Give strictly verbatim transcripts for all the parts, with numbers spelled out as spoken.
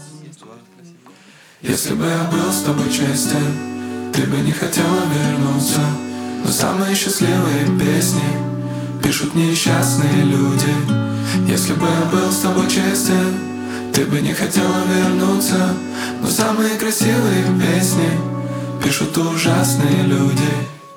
Если бы я был с тобой честен, ты бы не хотела вернуться. Но самые счастливые песни пишут несчастные люди. Если бы я был с тобой честен, ты бы не хотела вернуться. Но самые красивые песни пишут ужасные люди.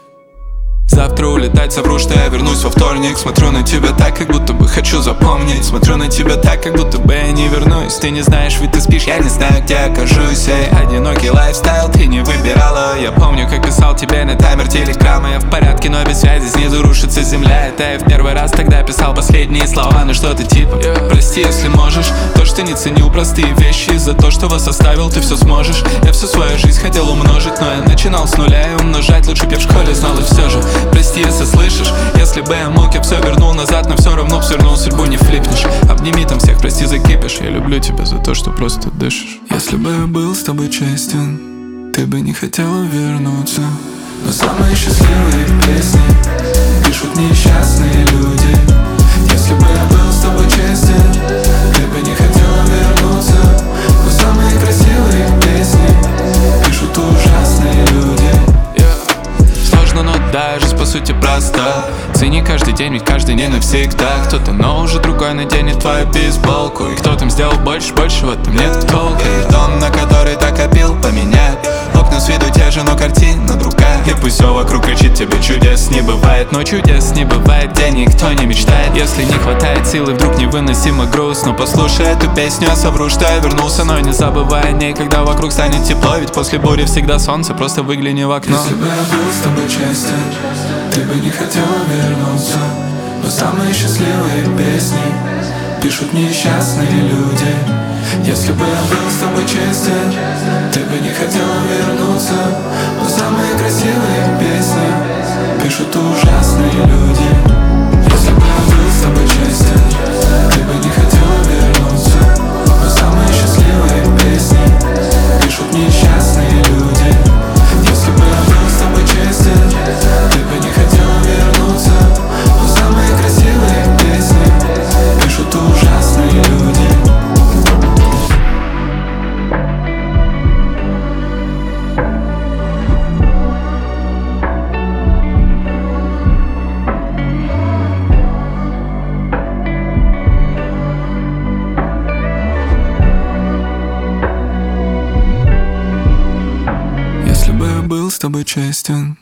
Завтра улетать совру, что я вернусь во вторник. Смотрю на тебя так, как будто бы хочу запомнить. Смотрю на тебя так, как будто бы я не вернусь. Ты не знаешь, ведь ты спишь, я не знаю, где окажусь. Эй, одинокий лайфстайл ты не выбирала. Я помню, как писал тебе на таймер телеграммы. Я в порядке, но без связи, снизу рушится земля. Это я в первый раз тогда писал последние слова. Ну что-то типа, прости, если можешь. То, что не ценил простые вещи. За то, что вас оставил, ты все сможешь. Я всю свою жизнь хотел умножить, но я начинал с нуля. И умножать лучше б я в школе знал, и все же прости, если слышишь. Если бы я мог, я все вернул назад, но все равно все равно судьбу не флипнешь. Обними там всех, прости за кипиш. Я люблю тебя за то, что просто дышишь. Если бы я был с тобой честен, ты бы не хотела вернуться. Но самые счастливые песни пишут несчастные люди. Если бы я был с тобой честен, ты бы не хотела вернуться. Но самые красивые песни пишут ужасные люди. Сложно, но даже по сути просто. Цени каждый день, ведь каждый не навсегда. Кто-то, но уже другой наденет твою бейсболку. И кто там сделал больше, больше в этом нет толка. И дом, на который так копил, поменять. Окна с виду те же, но картина другая. И пусть все вокруг кричит, тебе чудес не бывает. Но чудес не бывает, где никто не мечтает. Если не хватает силы, вдруг невыносимо грустно. Послушай эту песню, я совру, что я вернулся. Но не забывай о ней, когда вокруг станет тепло. Ведь после бури всегда солнце, просто выгляни в окно. Если бы я был с тобой честен, ты бы не хотела вернуться. Но самые счастливые песни пишут несчастные люди. Если бы я был с тобой честен, ты бы не хотела вернуться. Но самые красивые песни пишут ужасные люди. Если бы я был с тобой честен, ты бы не хотела вернуться. Но самые счастливые песни пишут несчастные люди. Если бы я был с тобой честен, ты бы не хотела вернуться. Но самые красивые песни пишут ужасные люди. Если бы я был с тобой честен,